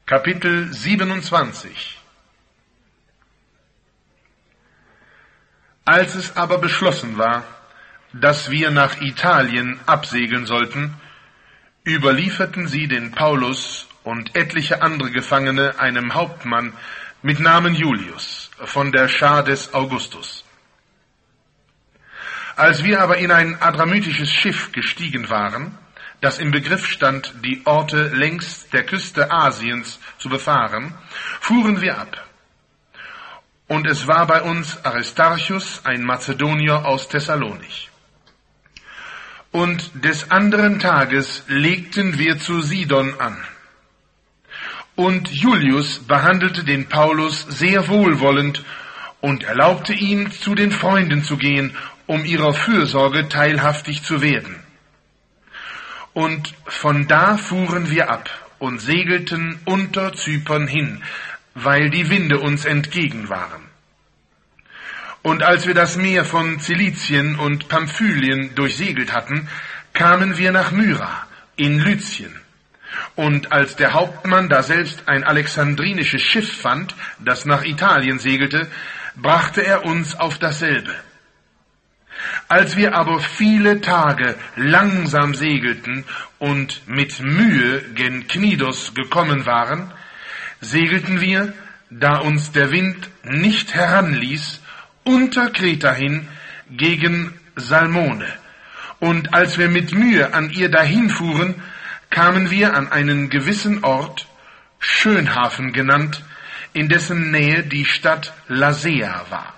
Kapitel 27. Als es aber beschlossen war, dass wir nach Italien absegeln sollten, überlieferten sie den Paulus und etliche andere Gefangene einem Hauptmann mit Namen Julius von der Schar des Augustus. Als wir aber in ein adramytisches Schiff gestiegen waren, das im Begriff stand, die Orte längs der Küste Asiens zu befahren, fuhren wir ab. Und es war bei uns Aristarchus, ein Mazedonier aus Thessalonich. Und des anderen Tages legten wir zu Sidon an. Und Julius behandelte den Paulus sehr wohlwollend und erlaubte ihm, zu den Freunden zu gehen, um ihrer Fürsorge teilhaftig zu werden. Und von da fuhren wir ab und segelten unter Zypern hin, weil die Winde uns entgegen waren. Und als wir das Meer von Zilizien und Pamphylien durchsegelt hatten, kamen wir nach Myra in Lyzien. Und als der Hauptmann daselbst ein alexandrinisches Schiff fand, das nach Italien segelte, brachte er uns auf dasselbe. Als wir aber viele Tage langsam segelten und mit Mühe gen Knidos gekommen waren, segelten wir, da uns der Wind nicht heranließ, unter Kreta hin gegen Salmone. Und als wir mit Mühe an ihr dahinfuhren, kamen wir an einen gewissen Ort, Schönhafen genannt, in dessen Nähe die Stadt Lasea war.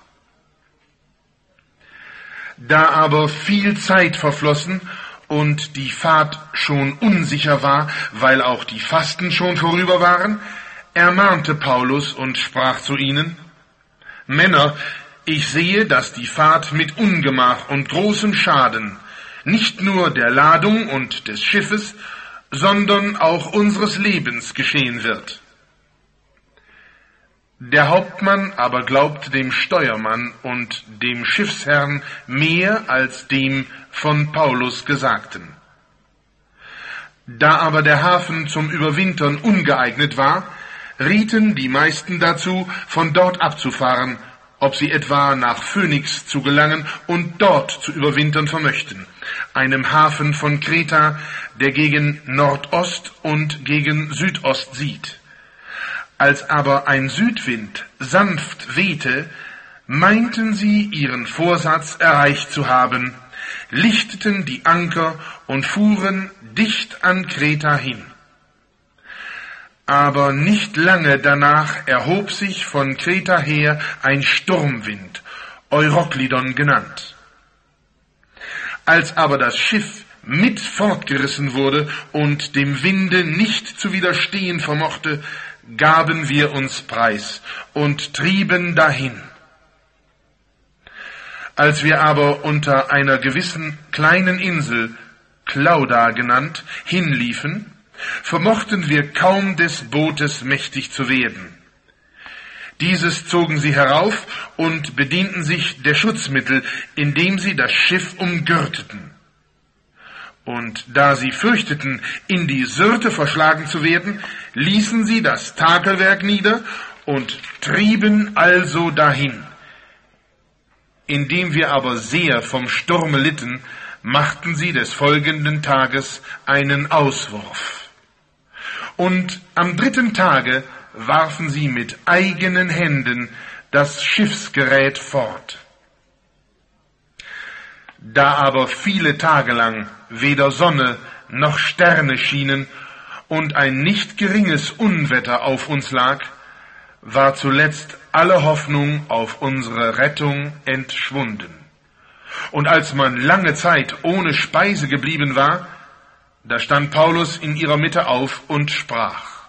Da aber viel Zeit verflossen und die Fahrt schon unsicher war, weil auch die Fasten schon vorüber waren, ermahnte Paulus und sprach zu ihnen: Männer, ich sehe, dass die Fahrt mit Ungemach und großem Schaden nicht nur der Ladung und des Schiffes, sondern auch unseres Lebens geschehen wird. Der Hauptmann aber glaubte dem Steuermann und dem Schiffsherrn mehr als dem von Paulus Gesagten. Da aber der Hafen zum Überwintern ungeeignet war, rieten die meisten dazu, von dort abzufahren, ob sie etwa nach Phönix zu gelangen und dort zu überwintern vermöchten, einem Hafen von Kreta, der gegen Nordost und gegen Südost sieht. Als aber ein Südwind sanft wehte, meinten sie, ihren Vorsatz erreicht zu haben, lichteten die Anker und fuhren dicht an Kreta hin. Aber nicht lange danach erhob sich von Kreta her ein Sturmwind, Euroklydon genannt. Als aber das Schiff mit fortgerissen wurde und dem Winde nicht zu widerstehen vermochte, gaben wir uns preis und trieben dahin. Als wir aber unter einer gewissen kleinen Insel, Clauda genannt, hinliefen, vermochten wir kaum des Bootes mächtig zu werden. Dieses zogen sie herauf und bedienten sich der Schutzmittel, indem sie das Schiff umgürteten. Und da sie fürchteten, in die Syrte verschlagen zu werden, ließen sie das Takelwerk nieder und trieben also dahin. Indem wir aber sehr vom Sturme litten, machten sie des folgenden Tages einen Auswurf. Und am 3. Tage warfen sie mit eigenen Händen das Schiffsgerät fort. Da aber viele Tage lang weder Sonne noch Sterne schienen und ein nicht geringes Unwetter auf uns lag, war zuletzt alle Hoffnung auf unsere Rettung entschwunden. Und als man lange Zeit ohne Speise geblieben war, da stand Paulus in ihrer Mitte auf und sprach: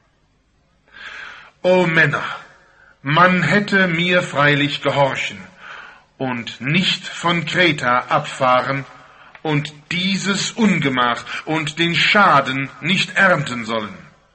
O Männer, man hätte mir freilich gehorchen und nicht von Kreta abfahren und dieses Ungemach und den Schaden nicht ernten sollen.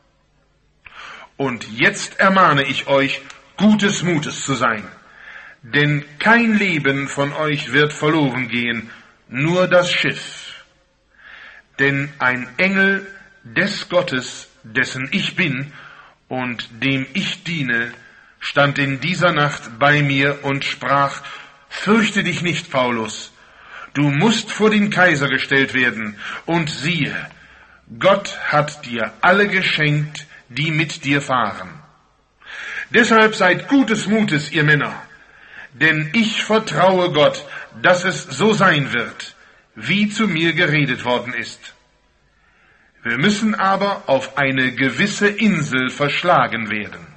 Und jetzt ermahne ich euch, gutes Mutes zu sein, denn kein Leben von euch wird verloren gehen, nur das Schiff. Denn ein Engel des Gottes, dessen ich bin, und dem ich diene, stand in dieser Nacht bei mir und sprach: Fürchte dich nicht, Paulus, du musst vor den Kaiser gestellt werden, und siehe, Gott hat dir alle geschenkt, die mit dir fahren. Deshalb seid gutes Mutes, ihr Männer, denn ich vertraue Gott, dass es so sein wird, wie zu mir geredet worden ist. Wir müssen aber auf eine gewisse Insel verschlagen werden.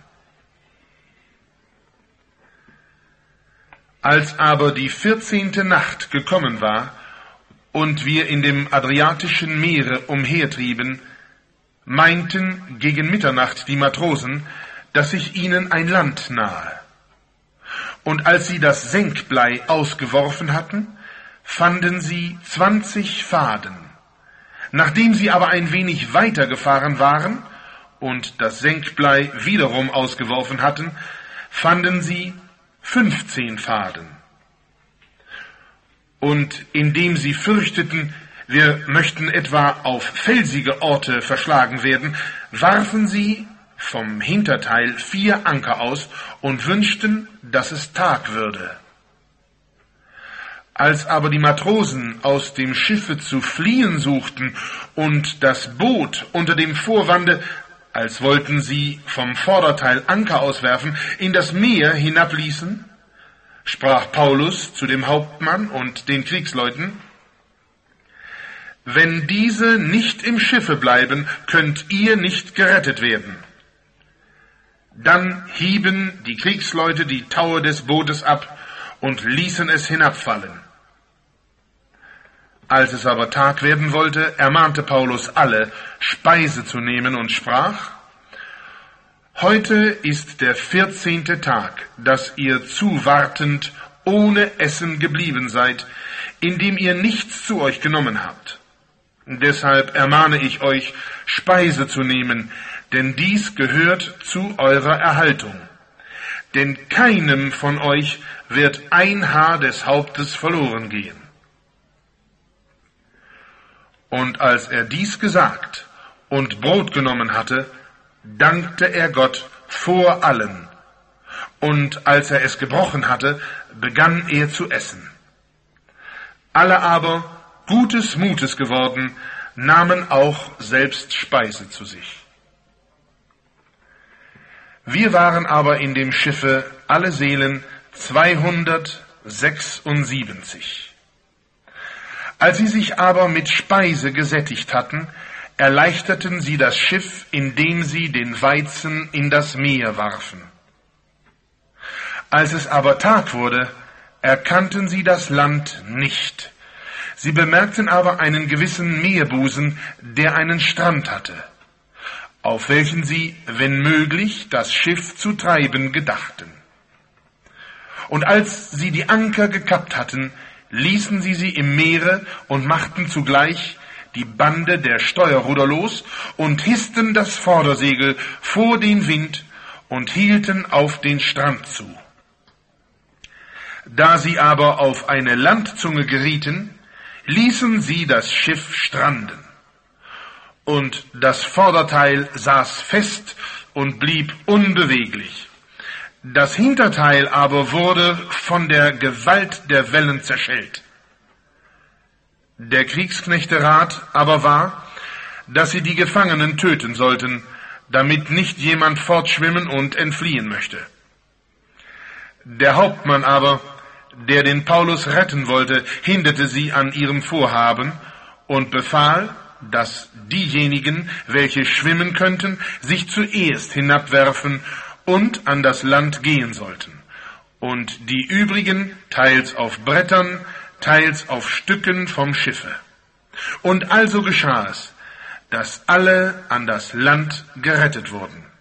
Als aber die 14. Nacht gekommen war und wir in dem Adriatischen Meere umhertrieben, meinten gegen Mitternacht die Matrosen, dass sich ihnen ein Land nahe. Und als sie das Senkblei ausgeworfen hatten, fanden sie 20 Faden. Nachdem sie aber ein wenig weiter gefahren waren und das Senkblei wiederum ausgeworfen hatten, fanden sie 15 Faden. Und indem sie fürchteten, wir möchten etwa auf felsige Orte verschlagen werden, warfen sie vom Hinterteil 4 Anker aus und wünschten, dass es Tag würde. Als aber die Matrosen aus dem Schiffe zu fliehen suchten und das Boot unter dem Vorwande, als wollten sie vom Vorderteil Anker auswerfen, in das Meer hinabließen, sprach Paulus zu dem Hauptmann und den Kriegsleuten: Wenn diese nicht im Schiffe bleiben, könnt ihr nicht gerettet werden. Dann hieben die Kriegsleute die Taue des Bootes ab und ließen es hinabfallen. Als es aber Tag werden wollte, ermahnte Paulus alle, Speise zu nehmen und sprach: Heute ist der 14. Tag, dass ihr zuwartend ohne Essen geblieben seid, indem ihr nichts zu euch genommen habt. Deshalb ermahne ich euch, Speise zu nehmen, denn dies gehört zu eurer Erhaltung. Denn keinem von euch wird ein Haar des Hauptes verloren gehen. Und als er dies gesagt und Brot genommen hatte, dankte er Gott vor allen. Und als er es gebrochen hatte, begann er zu essen. Alle aber, gutes Mutes geworden, nahmen auch selbst Speise zu sich. Wir waren aber in dem Schiffe alle Seelen 276. Als sie sich aber mit Speise gesättigt hatten, erleichterten sie das Schiff, indem sie den Weizen in das Meer warfen. Als es aber Tag wurde, erkannten sie das Land nicht. Sie bemerkten aber einen gewissen Meerbusen, der einen Strand hatte, auf welchen sie, wenn möglich, das Schiff zu treiben gedachten. Und als sie die Anker gekappt hatten, ließen sie im Meere und machten zugleich die Bande der Steuerruder los und hissten das Vordersegel vor den Wind und hielten auf den Strand zu. Da sie aber auf eine Landzunge gerieten, ließen sie das Schiff stranden. Und das Vorderteil saß fest und blieb unbeweglich. Das Hinterteil aber wurde von der Gewalt der Wellen zerschellt. Der Kriegsknechterat aber war, dass sie die Gefangenen töten sollten, damit nicht jemand fortschwimmen und entfliehen möchte. Der Hauptmann aber, der den Paulus retten wollte, hinderte sie an ihrem Vorhaben und befahl, dass diejenigen, welche schwimmen könnten, sich zuerst hinabwerfen und an das Land gehen sollten, und die übrigen teils auf Brettern, teils auf Stücken vom Schiffe. Und also geschah es, dass alle an das Land gerettet wurden.